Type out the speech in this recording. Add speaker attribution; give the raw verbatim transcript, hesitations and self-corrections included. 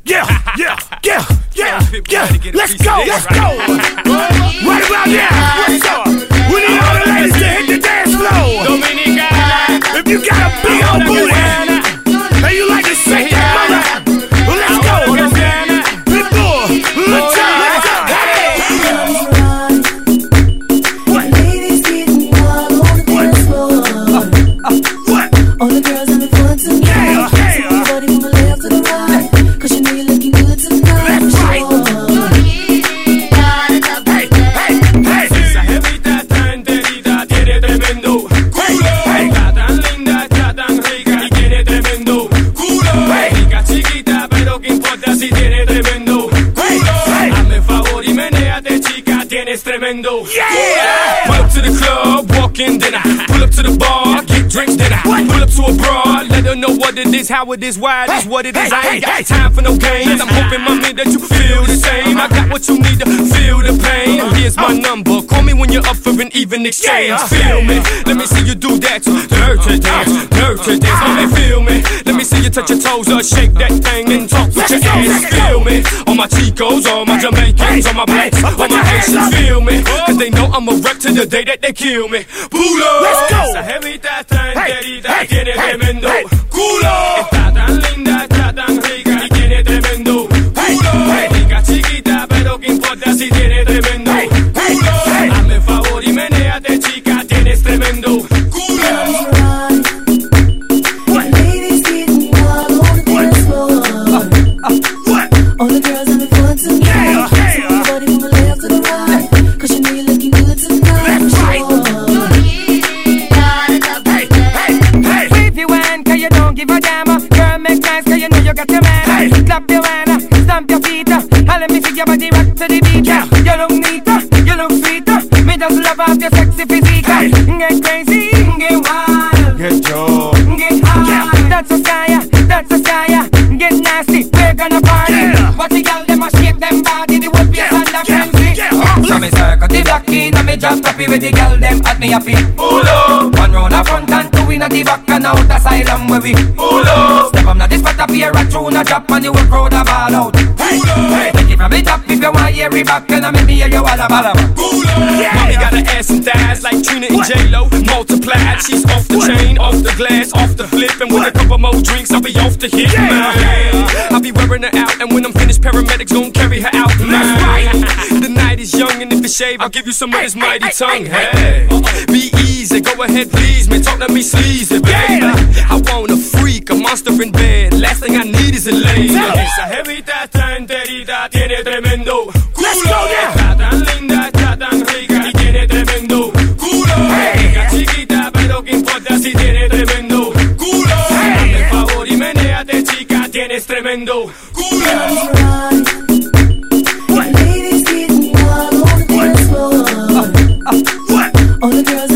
Speaker 1: Yeah, yeah, yeah, yeah, yeah. Let's go, let's go. Right about now, what's up? We need all the ladies to hit the dance floor. Dominicana. If you got a big old booty and you like to shake that mother, well, let's go. Big boy, let's go. What?
Speaker 2: Ladies getting wild on the dance floor.
Speaker 1: What?
Speaker 2: All the girls having fun tonight.
Speaker 1: Yeah, yeah.
Speaker 2: Everybody from the left to the right, 'cause you know you're looking good tonight.
Speaker 1: That's right.
Speaker 2: Sure.
Speaker 1: Hey, hey, hey.
Speaker 3: Esa jevita tan enterita tiene tremendo culo.
Speaker 1: Hey.
Speaker 3: Está tan linda, está tan rica y tiene tremendo culo.
Speaker 1: Hey.
Speaker 3: Rica chiquita, pero qué importa si tiene tremendo culo.
Speaker 1: Hey.
Speaker 3: Hazme favor y menéate, chica, tienes tremendo
Speaker 1: Yeah.
Speaker 3: culo. Pull up to the club, walk in, then I pull up to the bar, get drinks, then I pull up to a broad, let her know what it is, how it is, why it is, what it is.
Speaker 1: Hey,
Speaker 3: I ain't
Speaker 1: hey,
Speaker 3: got time for no games. I'm hoping, mommy, that you feel the same. I got what you need to feel the pain. Here's my number. Call me when you're up for an even exchange.
Speaker 1: Yeah.
Speaker 3: Feel me. Let me see you do that. Dirty dance, dirty dance. Let me feel me. Let me see you touch your toes or shake that thing and talk with your ass. Feel me. All my Chicos, all my Jamaicans, all my blacks, all my Haitians. Feel me. Cause they know I'm a wreck to the day that they kill me. Pulo.
Speaker 1: Let's go.
Speaker 3: Esa jevita tan enterita
Speaker 1: hey,
Speaker 3: tiene
Speaker 1: hey,
Speaker 3: tremendo
Speaker 1: hey.
Speaker 3: culo. Está tan linda, está tan rica y tiene tremendo culo.
Speaker 1: hey.
Speaker 3: Rica chiquita, pero qué importa si tiene tremendo
Speaker 1: Hey, hey,
Speaker 3: culo.
Speaker 1: hey.
Speaker 3: Hazme favor y menéate, chica, tienes tremendo culo.
Speaker 1: What?
Speaker 2: Ladies getting wild on the dance floor.
Speaker 1: What?
Speaker 2: All the girls having fun tonight.
Speaker 1: Yeah, yeah.
Speaker 2: Everybody from the left to the right, 'cause you know you're looking good tonight.
Speaker 1: That's right.
Speaker 2: Sure.
Speaker 1: Hey, hey, hey.
Speaker 4: Wave your hand, 'cause you don't give a damn. Girl, make nice, 'cause you know you got your man.
Speaker 1: Hey.
Speaker 4: Clap your hand, stamp your feet, and let me see your body rock to the beat.
Speaker 1: Yeah.
Speaker 4: You look neat, you look sweet. Me just love off your sexy physique.
Speaker 1: Hey.
Speaker 4: Get crazy, get wild,
Speaker 1: Get Joe.
Speaker 4: get high.
Speaker 1: Yeah.
Speaker 4: That's a sky, that's a sky. Get nasty, we're gonna party.
Speaker 1: Yeah.
Speaker 4: Watch the girl, them a shake them body. The whole place
Speaker 1: Yeah.
Speaker 4: under
Speaker 1: Yeah.
Speaker 4: frenzy.
Speaker 1: Yeah.
Speaker 4: So me circle the block in, and me jump happy with the girl, them at me happy.
Speaker 3: Pull up,
Speaker 4: One round the front and two in the back and out asylum where we
Speaker 3: pull up,
Speaker 4: step up now this spot appear a tune a drop and you will crowd a ball out.
Speaker 1: Hey, hey.
Speaker 4: Take it from the top if you want hear it back and I make me hear you all about it.
Speaker 3: pull up.
Speaker 1: Yeah.
Speaker 3: Mommy got her ass and thighs like Trina and
Speaker 1: What?
Speaker 3: J-Lo. Multiplied, she's off the
Speaker 1: What?
Speaker 3: chain, off the glass, off the flip. And with a
Speaker 1: What?
Speaker 3: couple more drinks, I'll be off the hit,
Speaker 1: Yeah.
Speaker 3: man. I'll be wearing her out, and when I'm finished, paramedics gon' carry her out, man.
Speaker 1: That's right.
Speaker 3: The night is young, and if it's shave, I'll give you some of this mighty
Speaker 1: hey,
Speaker 3: tongue.
Speaker 1: hey,
Speaker 3: Hey, be easy, go ahead, please, man. Talk to me sleazy, baby.
Speaker 1: Yeah.
Speaker 3: I want a freak, a monster in bed. Last thing I need is a lady.
Speaker 1: Tell her.
Speaker 3: Esa jevita está enterita, tiene tremendo
Speaker 1: Let's
Speaker 3: culo.
Speaker 1: go now.
Speaker 3: Está tan linda, está tan rica y tiene tremendo culo.
Speaker 1: Hey.
Speaker 3: Rica chiquita, pero qué importa si tiene tremendo culo.
Speaker 1: Hey.
Speaker 3: Hazme favor y menéate, chica, tienes tremendo culo.
Speaker 1: What?
Speaker 2: Ladies getting wild on the dance floor.
Speaker 1: What?
Speaker 2: All the girls